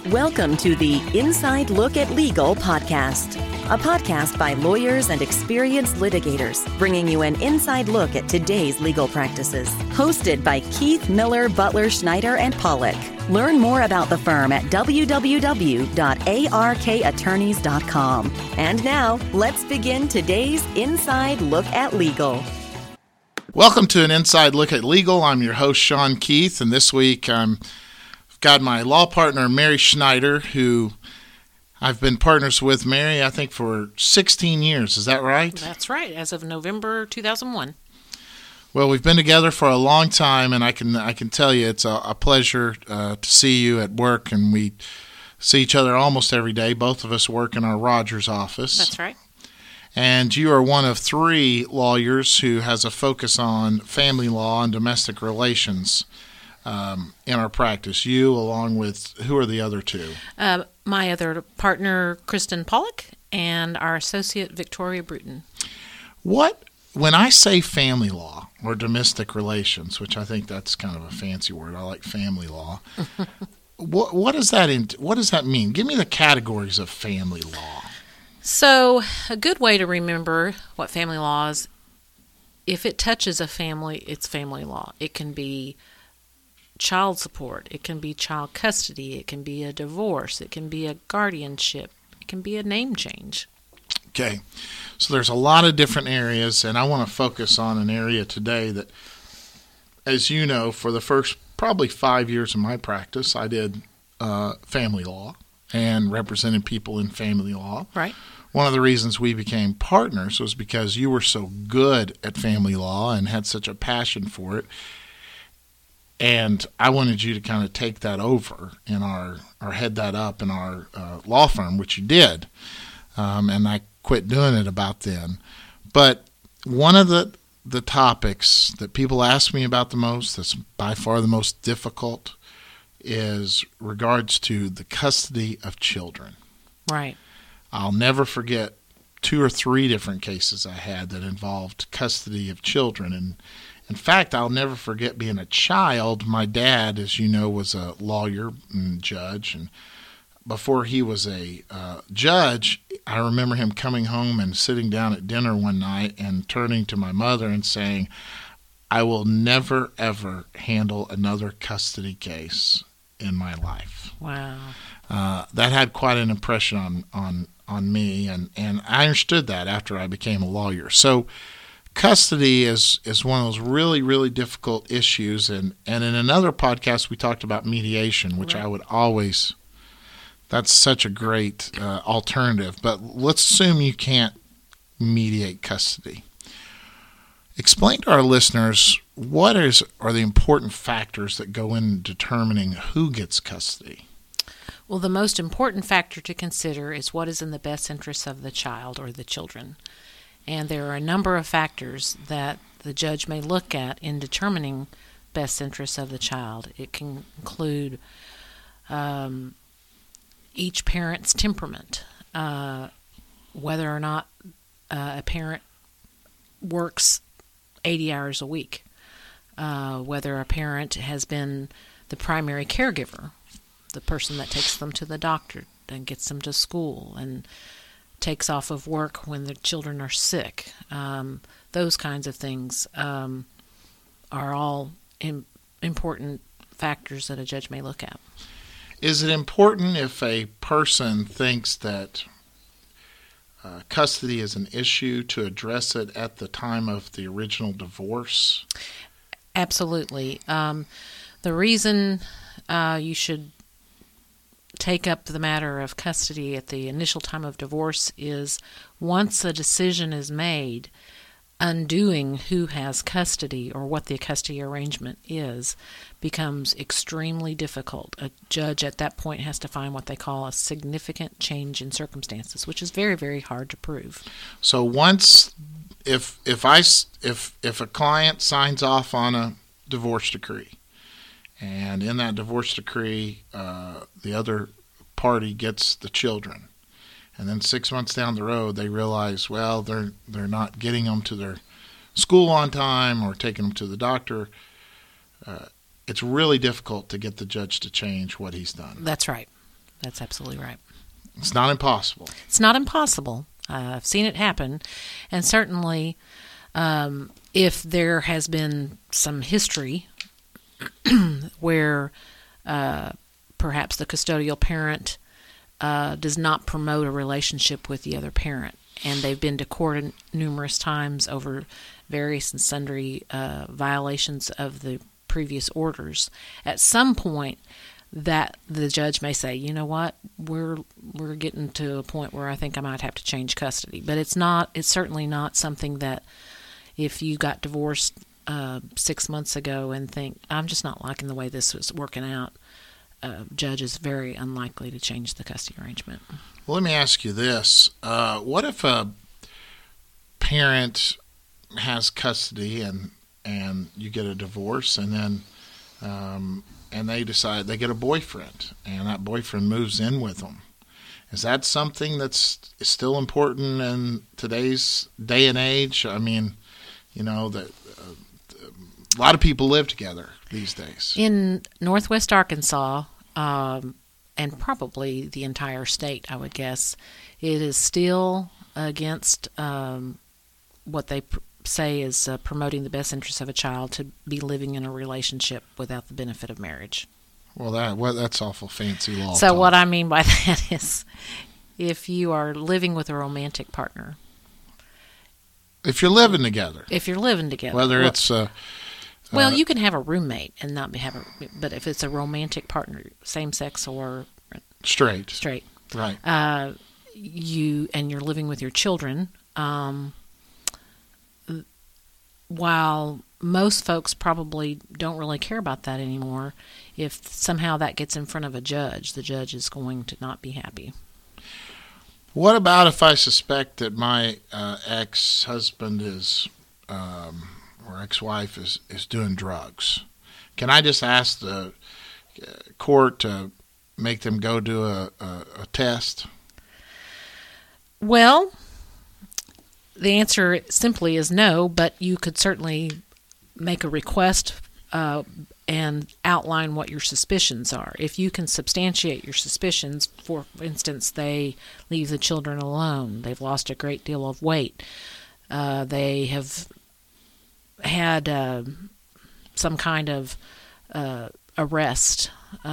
Welcome to the Inside Look at Legal podcast, a podcast by lawyers and experienced litigators, bringing you an inside look at today's legal practices. Hosted by Keith Miller, Butler, Schneider, and Pollock. Learn more about the firm at www.arkattorneys.com. And now, let's begin today's Inside Look at Legal. Welcome to an Inside Look at Legal. I'm your host, Sean Keith, and this week I've got my law partner, Mary Schneider, who I've been partners with, Mary, I think for 16 years. Is that right? That's right, as of November 2001. Well, we've been together for a long time, and I can tell you it's a pleasure to see you at work, and we see each other almost every day. Both of us work in our Rogers office. That's right. And you are one of three lawyers who has a focus on family law and domestic relations in our practice. You, along with, who are the other two? My other partner, Kristen Pollock, and our associate, Victoria Bruton. When I say family law or domestic relations, which I think that's kind of a fancy word, I like family law. What does that mean? Give me the categories of family law. So, a good way to remember what family law is, if it touches a family, it's family law. It can be child support, it can be child custody, it can be a divorce, it can be a guardianship, it can be a name change. Okay, so there's a lot of different areas, and I want to focus on an area today that, as you know, for the first probably 5 years of my practice, I did family law and represented people in family law. Right. One of the reasons we became partners was because you were so good at family law and had such a passion for it. And I wanted you to kind of take that over in or head that up in our law firm, which you did. And I quit doing it about then. But one of the topics that people ask me about the most, that's by far the most difficult, is regards to the custody of children. Right. I'll never forget 2 or 3 different cases I had that involved custody of children. And in fact, I'll never forget being a child. My dad, as you know, was a lawyer and judge. And before he was a judge, I remember him coming home and sitting down at dinner one night and turning to my mother and saying, "I will never, ever handle another custody case in my life." Wow. That had quite an impression on me, and I understood that after I became a lawyer. So custody is one of those really, really difficult issues, and in another podcast we talked about mediation, which Right. I would always, that's such a great alternative, but let's assume you can't mediate custody. Explain to our listeners what are the important factors that go in determining who gets custody. Well, the most important factor to consider is what is in the best interests of the child or the children. And there are a number of factors that the judge may look at in determining best interests of the child. It can include each parent's temperament, whether or not a parent works 80 hours a week, whether a parent has been the primary caregiver, the person that takes them to the doctor and gets them to school and takes off of work when the children are sick. Those kinds of things are all important factors that a judge may look at. Is it important if a person thinks that custody is an issue to address it at the time of the original divorce? Absolutely. The reason you should take up the matter of custody at the initial time of divorce is once a decision is made, undoing who has custody or what the custody arrangement is becomes extremely difficult. A judge at that point has to find what they call a significant change in circumstances, which is very, very hard to prove. So once, if a client signs off on a divorce decree, and in that divorce decree, the other party gets the children, and then 6 months down the road, they realize, well, they're not getting them to their school on time or taking them to the doctor. It's really difficult to get the judge to change what he's done. That's right. That's absolutely right. It's not impossible. It's not impossible. I've seen it happen. And certainly, if there has been some history where perhaps the custodial parent does not promote a relationship with the other parent, and they've been to court numerous times over various and sundry violations of the previous orders, at some point that the judge may say, you know what, we're getting to a point where I think I might have to change custody. But it's certainly not something that if you got divorced 6 months ago and think, I'm just not liking the way this was working out, judge is very unlikely to change the custody arrangement. Well, let me ask you this. What if a parent has custody and you get a divorce, and then and they decide they get a boyfriend, and that boyfriend moves in with them? Is that something that's still important in today's day and age? I mean, that a lot of people live together these days. In Northwest Arkansas, and probably the entire state, I would guess, it is still against what they say is promoting the best interests of a child to be living in a relationship without the benefit of marriage. Well, that's awful fancy law. So what I mean by that is, if you are living with a romantic partner, if you're living together, whether it's well, you can have a roommate and not but if it's a romantic partner, same sex or straight, right? You're living with your children. While most folks probably don't really care about that anymore, if somehow that gets in front of a judge, the judge is going to not be happy. What about if I suspect that my ex-husband or ex-wife is doing drugs? Can I just ask the court to make them go do a test? Well, the answer simply is no, but you could certainly make a request and outline what your suspicions are. If you can substantiate your suspicions, for instance, they leave the children alone, they've lost a great deal of weight, they have had some kind of arrest,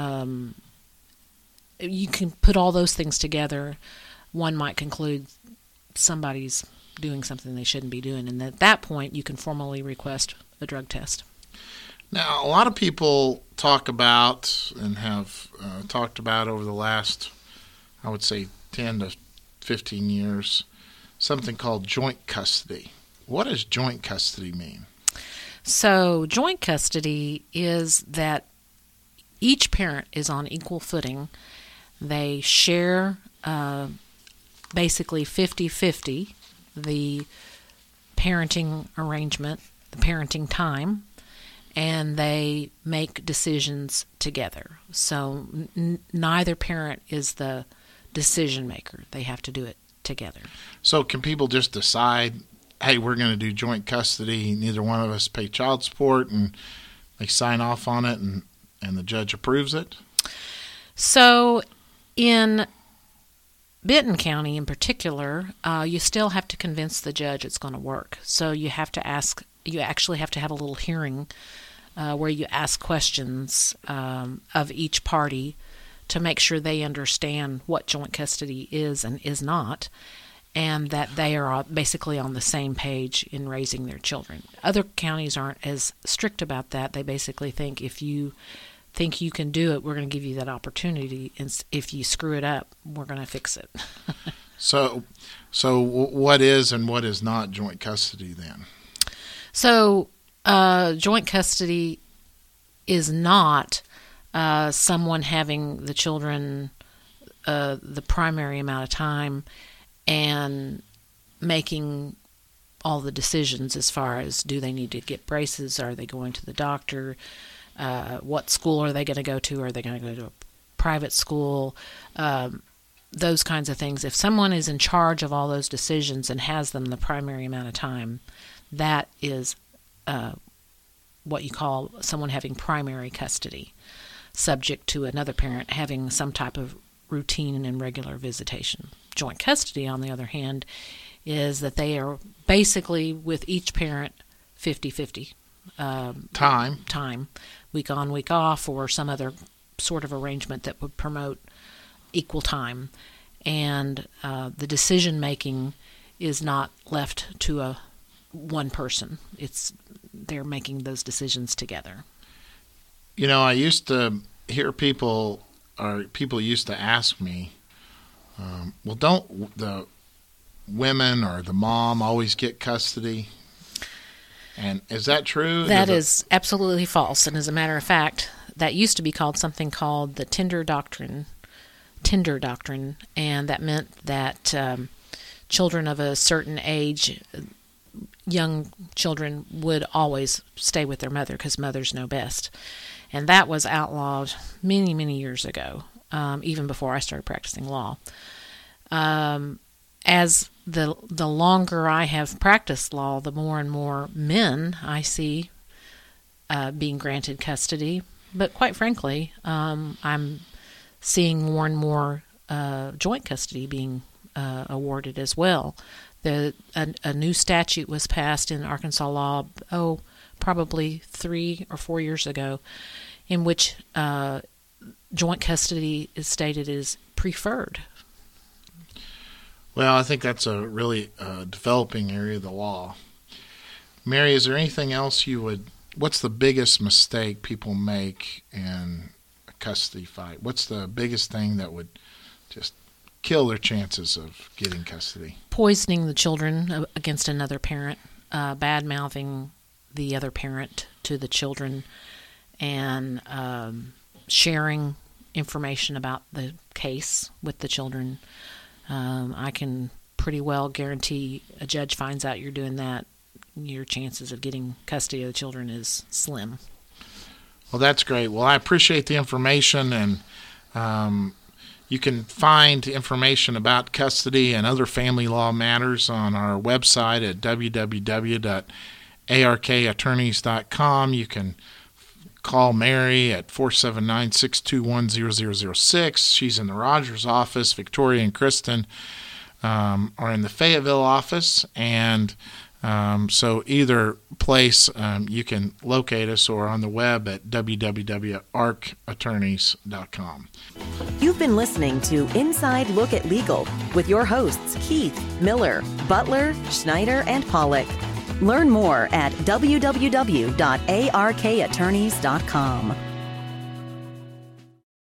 you can put all those things together. One might conclude somebody's doing something they shouldn't be doing, and at that point you can formally request a drug test. Now, a lot of people talk about and have talked about over the last, I would say, 10 to 15 years, something called joint custody. What does joint custody mean? So joint custody is that each parent is on equal footing. They share basically 50-50 the parenting arrangement, the parenting time, and they make decisions together. So neither parent is the decision maker. They have to do it together. So can people just decide, hey, we're going to do joint custody, neither one of us pay child support, and they sign off on it and the judge approves it? So in Benton County in particular, you still have to convince the judge it's going to work. So you actually have to have a little hearing where you ask questions of each party to make sure they understand what joint custody is and is not, and that they are basically on the same page in raising their children. Other counties aren't as strict about that. They basically think if you think you can do it, we're going to give you that opportunity, and if you screw it up, we're going to fix it. So what is and what is not joint custody then? So joint custody is not someone having the children the primary amount of time and making all the decisions as far as, do they need to get braces, are they going to the doctor, what school are they going to go to, are they going to go to a private school, those kinds of things. If someone is in charge of all those decisions and has them the primary amount of time, that is what you call someone having primary custody, subject to another parent having some type of routine and regular visitation. Joint custody, on the other hand, is that they are basically with each parent 50-50 time, week on, week off, or some other sort of arrangement that would promote equal time. And the decision making is not left to one person. They're making those decisions together. I used to hear people used to ask me, well, don't the women or the mom always get custody? And is that true? That is absolutely false. And as a matter of fact, that used to be called something called the Tinder Doctrine, and that meant that children of a certain age, young children, would always stay with their mother because mothers know best. And that was outlawed many, many years ago, even before I started practicing law. As the longer I have practiced law, the more and more men I see being granted custody. But quite frankly, I'm seeing more and more joint custody being awarded as well. A new statute was passed in Arkansas law, probably 3 or 4 years ago, in which joint custody is stated as preferred. Well, I think that's a really developing area of the law. Mary, is there anything else what's the biggest mistake people make in a custody fight? What's the biggest thing that would just kill their chances of getting custody? Poisoning the children against another parent, bad-mouthing the other parent to the children, and sharing information about the case with the children. I can pretty well guarantee a judge finds out you're doing that, your chances of getting custody of the children is slim. Well, that's great. Well, I appreciate the information, and you can find information about custody and other family law matters on our website at www.arkattorneys.com. You can call Mary at 479-621-0006. She's in the Rogers office. Victoria and Kristen are in the Fayetteville office, and so either place you can locate us, or on the web at www.arkattorneys.com. You've been listening to Inside Look at Legal with your hosts Keith, Miller, Butler, Schneider, and Pollock. Learn more at www.arkattorneys.com.